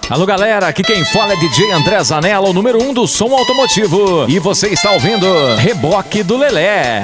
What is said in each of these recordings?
Alô galera, aqui quem fala é DJ André Zanella, o número 1 do som automotivo. E você está ouvindo Reboque do Lelé.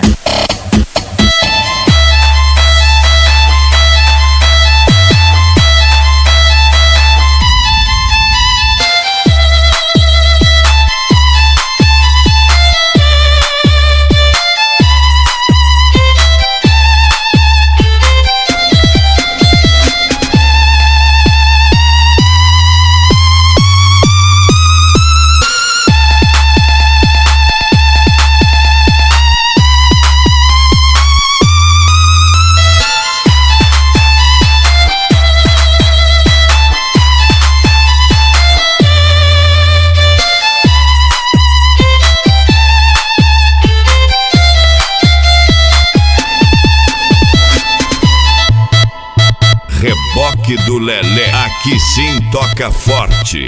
Reboque do Lelé, aqui sim toca forte.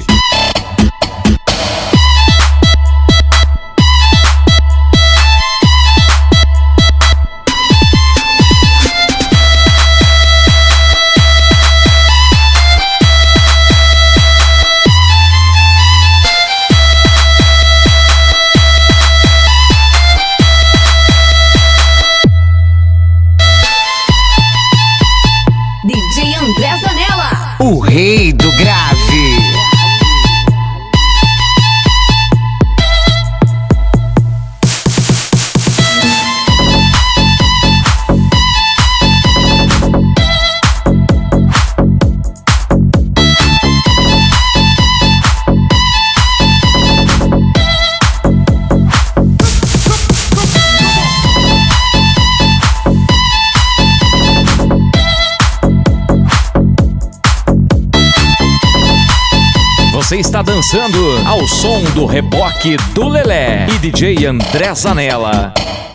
DJ André Zanella, o rei do grave. Você está dançando ao som do Reboque do Lelé e DJ André Zanella.